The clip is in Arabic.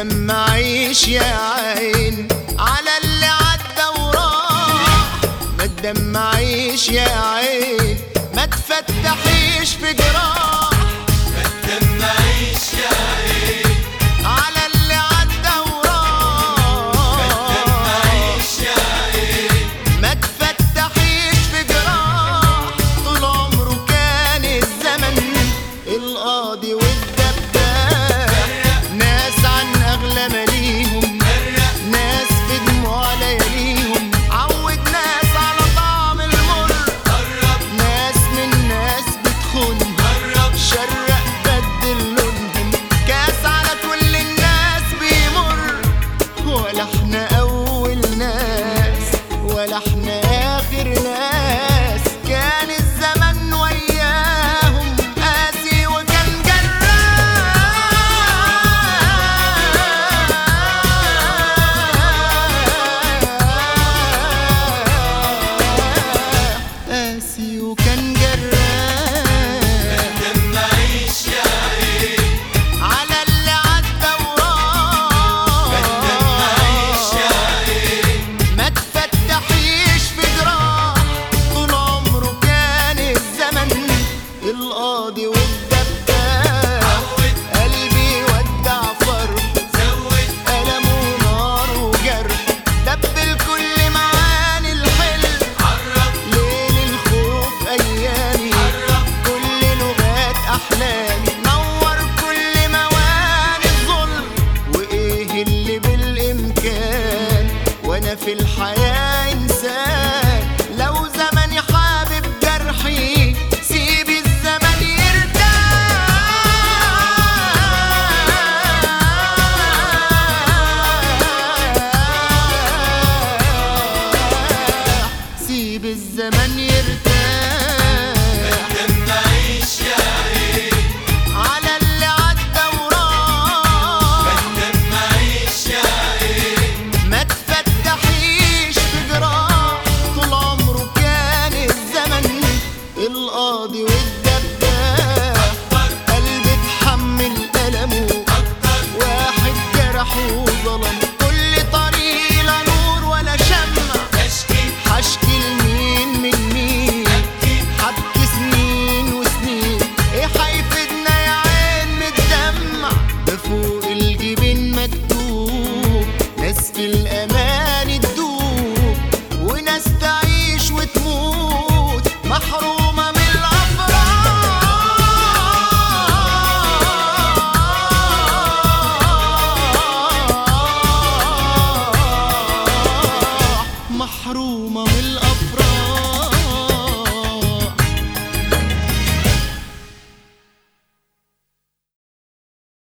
تدمعيش يا عين على اللي عدى وراح، ما تدمعيش يا عين، ما تفتحيش في جراح، ما تدمعيش يا عين على اللي عدى وراح، ما تدمعيش يا عين، ما تفتحيش في جراح. طول عمره كان الزمن القاضي والدباح، ناس عن أغلى ماليهم، ناس في دموع لياليهم، عود ناس على طعم المر، ناس من ناس بتخون، شرق بدل لونهم، كاس على كل الناس بيمر. ولا احنا أول ناس ولا احنا آخر ناس، كان الزمن وياهم قاسي وكان جراح، قاسي وكان جراح. ما تدمعيش يا عين على اللي عدى وراح، ما تدمعيش يا عين، ما تفتحيش في جراح. طول عمره كان الزمن القاضي والدباح، قلبي ودع فرح، زود ألم ونار وجرح، دبل كل معاني الحلم، عرف ليل الخوف أيامي، كل لغات أحلامي، نور كل مواني الظلم. وإيه اللي بالإمكان وأنا في الحياة